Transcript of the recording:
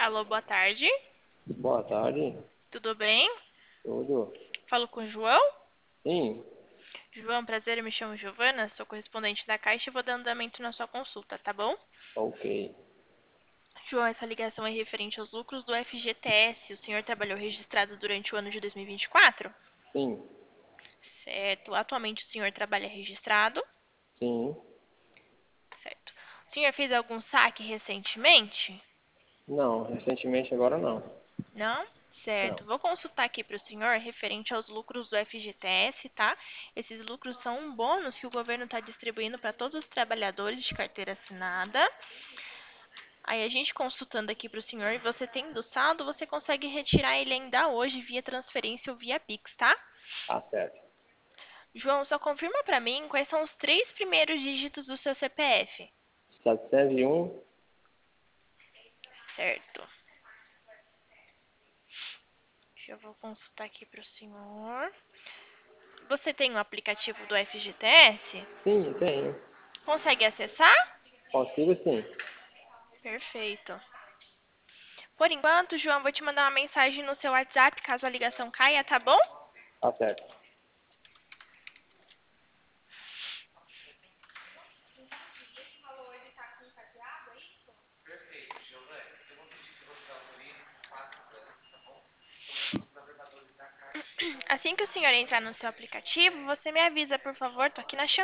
Alô, boa tarde. Boa tarde. Tudo bem? Tudo? Falo com o João. Sim, João, prazer, eu me chamo Giovana, sou correspondente da Caixa e vou dar andamento na sua consulta, tá bom? ok. João, essa ligação é referente aos lucros do FGTS. O senhor trabalhou registrado durante o ano de 2024? Sim, Certo. Atualmente o senhor trabalha registrado? sim. Certo. O senhor fez algum saque recentemente? Não, recentemente agora não. Não? Não. Certo. Vou consultar aqui para o senhor referente aos lucros do FGTS, tá? Esses lucros são um bônus que o governo está distribuindo para todos os trabalhadores de carteira assinada. Aí a gente consultando aqui para o senhor, e você tendo saldo, você consegue retirar ele ainda hoje via transferência ou via Pix, tá? Tá certo. João, só confirma para mim quais são os três primeiros dígitos do seu CPF. 701. Certo. Eu vou consultar aqui para o senhor. Você tem o aplicativo do FGTS? Sim, tenho. Consegue acessar? Consigo sim. Perfeito. Por enquanto, João, vou te mandar uma mensagem no seu WhatsApp caso a ligação caia, tá bom? Tá certo. Assim que o senhor entrar no seu aplicativo, você me avisa, por favor, tô aqui na chamada.